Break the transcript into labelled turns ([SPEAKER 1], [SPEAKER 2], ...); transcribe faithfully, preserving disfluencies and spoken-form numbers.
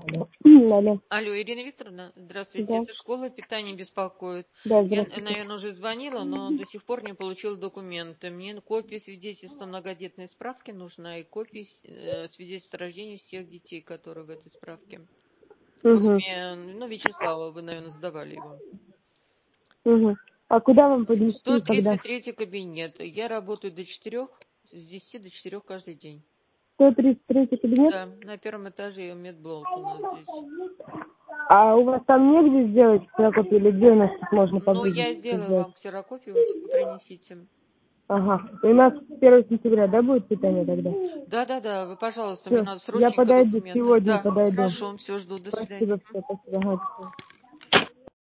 [SPEAKER 1] Алло. Алло.
[SPEAKER 2] Алло, Ирина Викторовна, здравствуйте.
[SPEAKER 1] Да.
[SPEAKER 2] Это школа питания беспокоит.
[SPEAKER 1] Да,
[SPEAKER 2] Я,
[SPEAKER 1] здравствуйте.
[SPEAKER 2] наверное, уже звонила, но до сих пор не получила документы. Мне копия свидетельства многодетной справки нужна и копия э, свидетельства о рождении всех детей, которые в этой справке.
[SPEAKER 1] Угу.
[SPEAKER 2] Кроме, ну, Вячеслава, вы, наверное, сдавали его.
[SPEAKER 1] Угу. А куда вам поднести
[SPEAKER 2] сто
[SPEAKER 1] и когда?
[SPEAKER 2] тридцать третий кабинет. Я работаю до четырех, с десяти до четырех каждый день.
[SPEAKER 1] сто тридцать третий кабинет?
[SPEAKER 2] Да, на первом этаже медблок у нас здесь.
[SPEAKER 1] А у вас там негде сделать ксерокопию или где у нас тут можно
[SPEAKER 2] Ну,
[SPEAKER 1] поблизости
[SPEAKER 2] я сделаю
[SPEAKER 1] сделать?
[SPEAKER 2] вам ксерокопию, вы только принесите.
[SPEAKER 1] Ага. И у нас первого сентября, да, будет питание тогда?
[SPEAKER 2] Да, да, да, вы, пожалуйста, мне
[SPEAKER 1] Все.
[SPEAKER 2] надо
[SPEAKER 1] Я
[SPEAKER 2] срочненько
[SPEAKER 1] подойду,
[SPEAKER 2] документы.
[SPEAKER 1] сегодня
[SPEAKER 2] Да,
[SPEAKER 1] подойду.
[SPEAKER 2] хорошо, все, жду, до свидания.
[SPEAKER 1] Спасибо, все, спасибо. Ага.